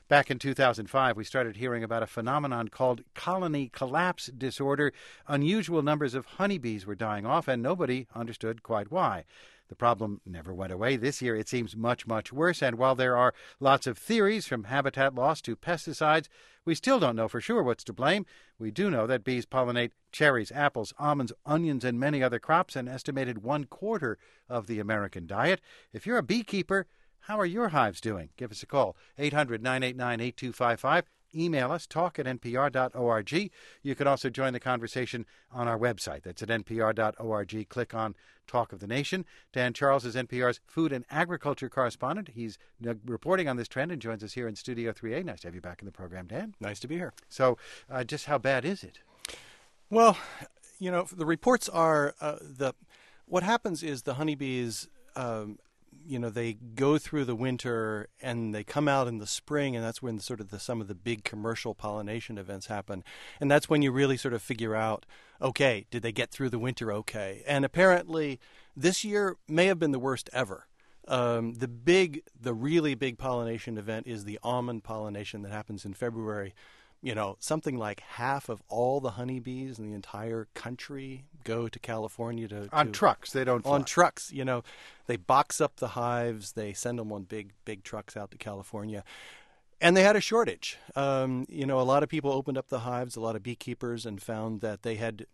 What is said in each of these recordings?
Back in 2005, we started hearing about a phenomenon called colony collapse disorder. Unusual numbers of honeybees were dying off, and nobody understood quite why. The problem never went away. This year it seems much, much worse, and while there are lots of theories from habitat loss to pesticides, we still don't know for sure what's to blame. We do know that bees pollinate cherries, apples, almonds, onions, and many other crops, an estimated 1/4 of the American diet. If you're a beekeeper, how are your hives doing? Give us a call, 800-989-8255. Email us, talk@npr.org. You can also join the conversation on our website. That's at npr.org. Click on Talk of the Nation. Dan Charles is NPR's food and agriculture correspondent. He's reporting on this trend and joins us here in Studio 3A. Nice to have you back in the program, Dan. Nice to be here. So just how bad is it? Well, the reports are what happens is the honeybees they go through the winter and they come out in the spring, and that's when some of the big commercial pollination events happen. And that's when you really sort of figure out, okay, did they get through the winter okay? And apparently this year may have been the worst ever. The really big pollination event is the almond pollination that happens in February. Something like half of all the honeybees in the entire country go to California on trucks. They don't fly. On trucks. They box up the hives. They send them on big trucks out to California. And they had a shortage. A lot of people opened up the hives, a lot of beekeepers, and found that they had,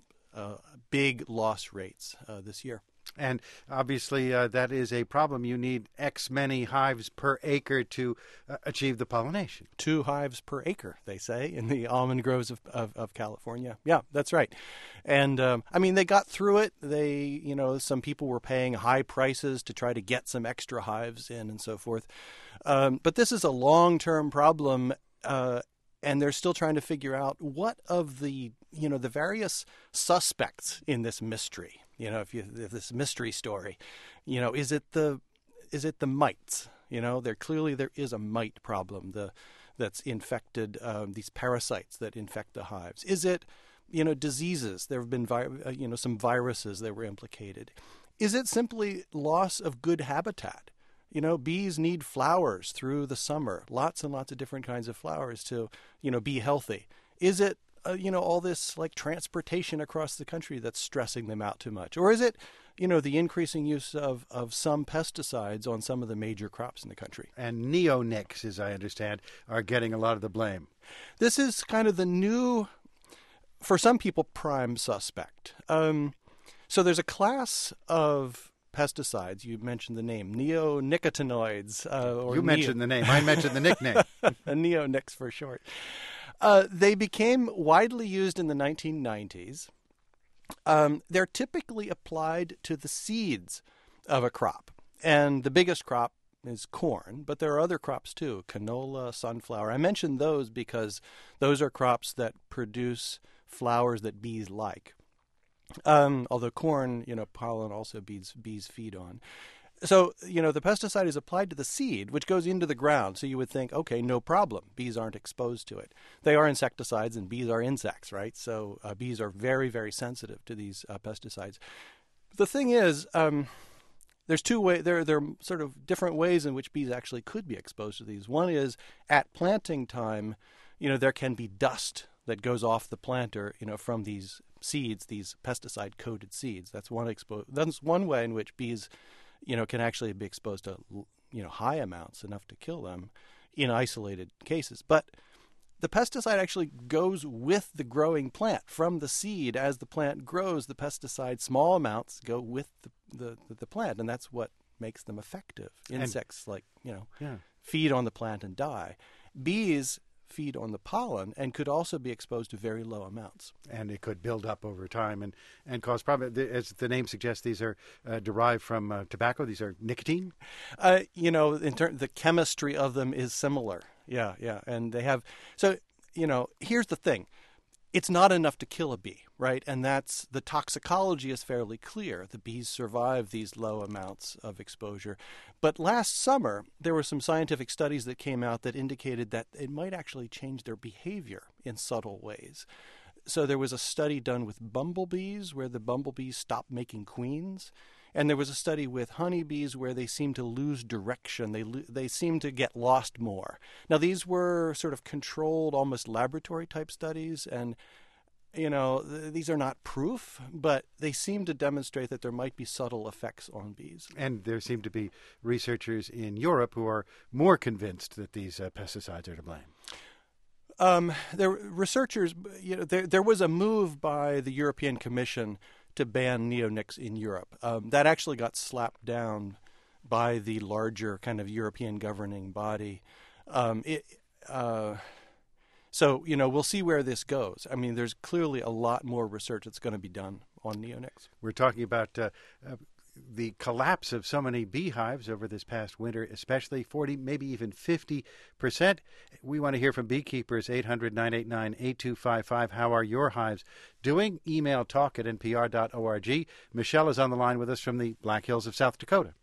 big loss rates this year. And obviously that is a problem. You need X many hives per acre to achieve the pollination. 2 hives per acre, they say, in the almond groves of California. Yeah, that's right. And, they got through it. They, some people were paying high prices to try to get some extra hives in and so forth. But this is a long-term problem, and they're still trying to figure out what of the various suspects in this mystery. If this mystery story, is it the mites? There is a mite problem that's infected, these parasites that infect the hives. Is it, diseases? There have been, some viruses that were implicated. Is it simply loss of good habitat? Bees need flowers through the summer, lots and lots of different kinds of flowers to, be healthy. Is it all this like transportation across the country that's stressing them out too much? Or is it, the increasing use of some pesticides on some of the major crops in the country? And neonics, as I understand, are getting a lot of the blame. This is kind of the new, for some people, prime suspect. So there's a class of pesticides. You mentioned the name, neonicotinoids. You mentioned the name. I mentioned the nickname. Neonics for short. They became widely used in the 1990s. They're typically applied to the seeds of a crop. And the biggest crop is corn, but there are other crops too, canola, sunflower. I mentioned those because those are crops that produce flowers that bees like. Although corn, pollen also bees feed on. So, the pesticide is applied to the seed, which goes into the ground. So you would think, okay, no problem. Bees aren't exposed to it. They are insecticides, and bees are insects, right? So bees are very, very sensitive to these pesticides. The thing is, there's two ways. There are sort of different ways in which bees actually could be exposed to these. One is at planting time, there can be dust that goes off the planter, from these seeds, these pesticide-coated seeds. That's one way in which bees can actually be exposed to, high amounts, enough to kill them in isolated cases. But the pesticide actually goes with the growing plant. From the seed, as the plant grows, the pesticide, small amounts, go with the plant, and that's what makes them effective. Insects, feed on the plant and die. Bees feed on the pollen and could also be exposed to very low amounts. And it could build up over time and cause problems. As the name suggests, these are derived from tobacco. These are nicotine? The chemistry of them is similar. Yeah. And they have... So, here's the thing. It's not enough to kill a bee, right? And that's the toxicology is fairly clear. The bees survive these low amounts of exposure. But last summer, there were some scientific studies that came out that indicated that it might actually change their behavior in subtle ways. So there was a study done with bumblebees where the bumblebees stopped making queens. And there was a study with honeybees where they seemed to lose direction. They seemed to get lost more. Now, these were sort of controlled, almost laboratory-type studies, and these are not proof, but they seem to demonstrate that there might be subtle effects on bees. And there seem to be researchers in Europe who are more convinced that these pesticides are to blame. Researchers, there was a move by the European Commission to ban neonics in Europe. That actually got slapped down by the larger kind of European governing body. So, we'll see where this goes. I mean, there's clearly a lot more research that's going to be done on neonics. We're talking about the collapse of so many beehives over this past winter, especially 40, maybe even 50%. We want to hear from beekeepers, 800-989-8255. How are your hives doing? Email talk@npr.org. Michelle is on the line with us from the Black Hills of South Dakota.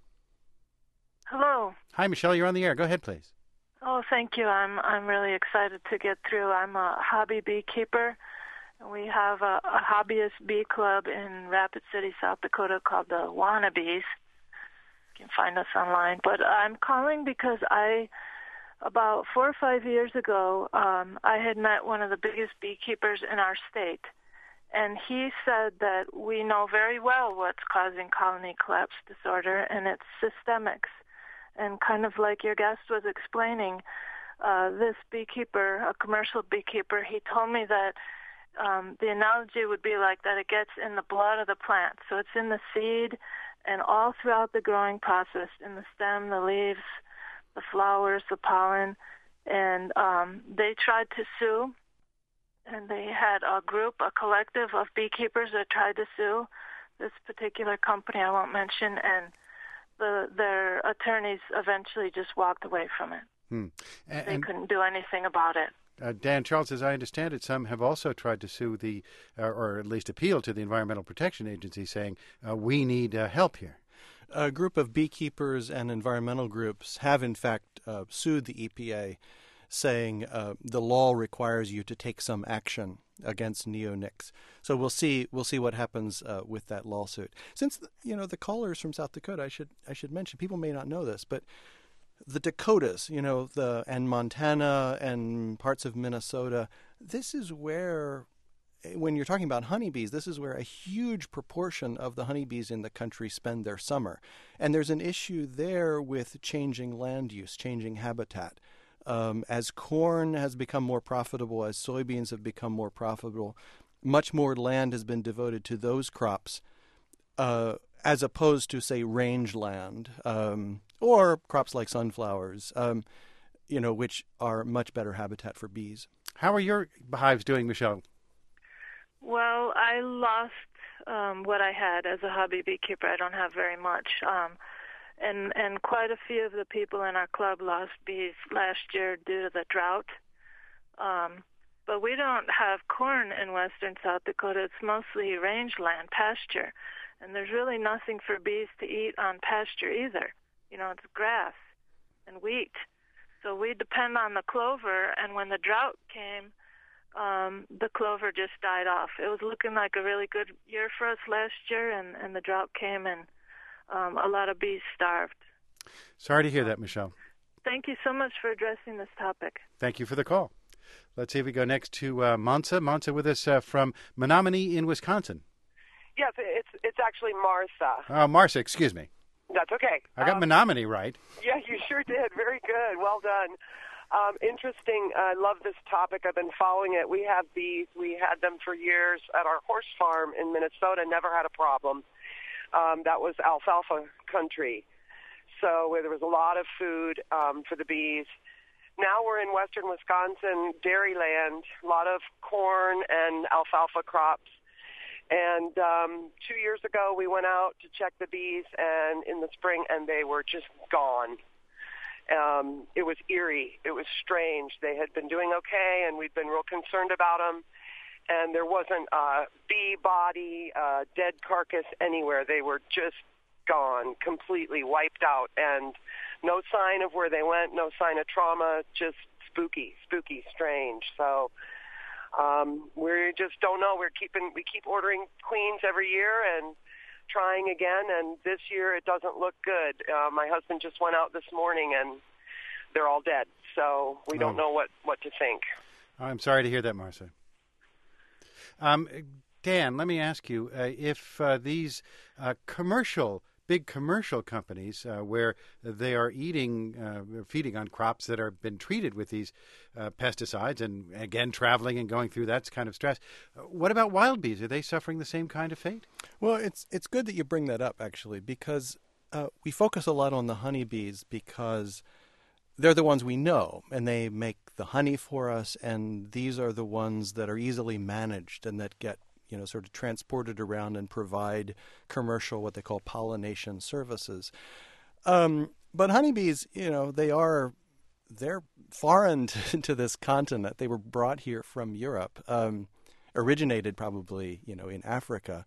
Hello. Hi, Michelle. You're on the air. Go ahead, please. Oh, thank you. I'm really excited to get through. I'm a hobby beekeeper. We have a hobbyist bee club in Rapid City, South Dakota called the Wannabes. You can find us online. But I'm calling because about 4 or 5 years ago, I had met one of the biggest beekeepers in our state. And he said that we know very well what's causing colony collapse disorder, and it's systemics. And kind of like your guest was explaining, this beekeeper, a commercial beekeeper, he told me that the analogy would be like that it gets in the blood of the plant. So it's in the seed and all throughout the growing process, in the stem, the leaves, the flowers, the pollen. And they tried to sue, and they had a collective of beekeepers that tried to sue this particular company I won't mention, and their attorneys eventually just walked away from it. They couldn't do anything about it. Dan Charles, as I understand it, some have also tried to sue or at least appeal to the Environmental Protection Agency, saying we need help here. A group of beekeepers and environmental groups have, in fact, sued the EPA, saying the law requires you to take some action against neonics. So we'll see what happens with that lawsuit. Since the callers from South Dakota, I should mention, people may not know this, but the Dakotas, and Montana and parts of Minnesota, this is where, when you're talking about honeybees, this is where a huge proportion of the honeybees in the country spend their summer. And there's an issue there with changing land use, changing habitat. As corn has become more profitable, as soybeans have become more profitable, much more land has been devoted to those crops as opposed to, say, rangeland or crops like sunflowers, which are much better habitat for bees. How are your hives doing, Michelle? Well, I lost what I had as a hobby beekeeper. I don't have very much. And quite a few of the people in our club lost bees last year due to the drought. But we don't have corn in western South Dakota. It's mostly rangeland, pasture. And there's really nothing for bees to eat on pasture either. It's grass and wheat. So we depend on the clover, and when the drought came, the clover just died off. It was looking like a really good year for us last year, and the drought came, and a lot of bees starved. Sorry to hear that, Michelle. Thank you so much for addressing this topic. Thank you for the call. Let's see if we go next to Monsa. Monsa with us from Menominee in Wisconsin. Yes, it's actually Martha. Martha, excuse me. That's okay. I got Menominee right. Yeah, you sure did. Very good. Well done. Interesting. I love this topic. I've been following it. We have bees. We had them for years at our horse farm in Minnesota. Never had a problem. That was alfalfa country. So where there was a lot of food for the bees. Now we're in western Wisconsin, dairy land, a lot of corn and alfalfa crops. And 2 years ago, we went out to check the bees and in the spring, and they were just gone. It was eerie. It was strange. They had been doing okay, and we'd been real concerned about them. And there wasn't a bee body, dead carcass anywhere. They were just gone, completely wiped out, and no sign of where they went, no sign of trauma, just spooky, strange. So we just don't know. We keep ordering queens every year, and trying again, and this year it doesn't look good. My husband just went out this morning, and they're all dead. So we don't know what to think. I'm sorry to hear that, Marcia. Dan, let me ask you, if these big commercial companies where they are feeding on crops that have been treated with these pesticides and, again, traveling and going through that kind of stress, what about wild bees? Are they suffering the same kind of fate? Well, it's good that you bring that up, actually, because we focus a lot on the honeybees because they're the ones we know, and they make the honey for us, and these are the ones that are easily managed and that get sort of transported around and provide commercial, what they call pollination services. But honeybees, they're foreign to this continent. They were brought here from Europe, originated probably, in Africa.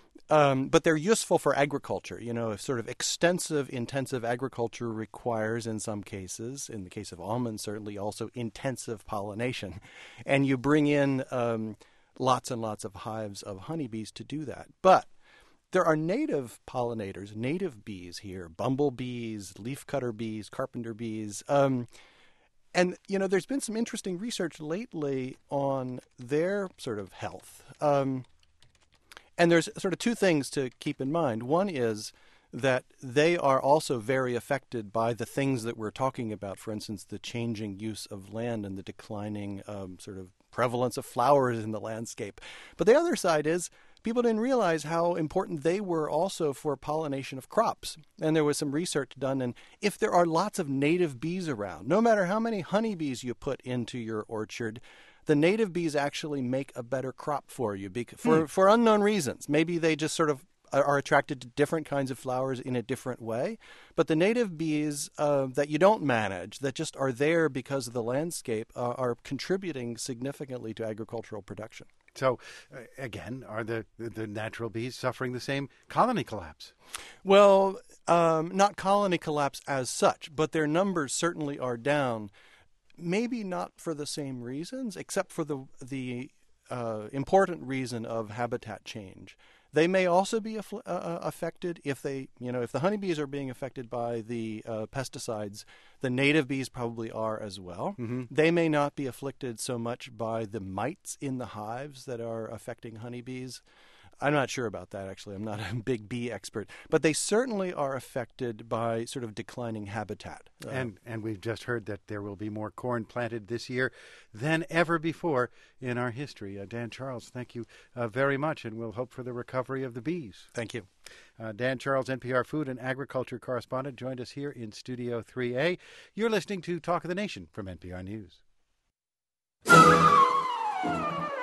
But they're useful for agriculture. Sort of extensive, intensive agriculture requires, in some cases, in the case of almonds, certainly also intensive pollination. And you bring in lots and lots of hives of honeybees to do that. But there are native pollinators, native bees here, bumblebees, leafcutter bees, carpenter bees. And, there's been some interesting research lately on their sort of health. And there's sort of two things to keep in mind. One is that they are also very affected by the things that we're talking about, for instance, the changing use of land and the declining sort of prevalence of flowers in the landscape. But the other side is people didn't realize how important they were also for pollination of crops. And there was some research done, and if there are lots of native bees around, no matter how many honeybees you put into your orchard, the native bees actually make a better crop for you for unknown reasons. Maybe they just sort of are attracted to different kinds of flowers in a different way. But the native bees that you don't manage, that just are there because of the landscape, are contributing significantly to agricultural production. So, again, are the natural bees suffering the same colony collapse? Well, not colony collapse as such, but their numbers certainly are down. Maybe not for the same reasons, except for the important reason of habitat change. They may also be affected if if the honeybees are being affected by the pesticides, the native bees probably are as well. Mm-hmm. They may not be afflicted so much by the mites in the hives that are affecting honeybees. I'm not sure about that, actually. I'm not a big bee expert. But they certainly are affected by sort of declining habitat. And we've just heard that there will be more corn planted this year than ever before in our history. Dan Charles, thank you very much, and we'll hope for the recovery of the bees. Thank you. Dan Charles, NPR food and agriculture correspondent, joined us here in Studio 3A. You're listening to Talk of the Nation from NPR News.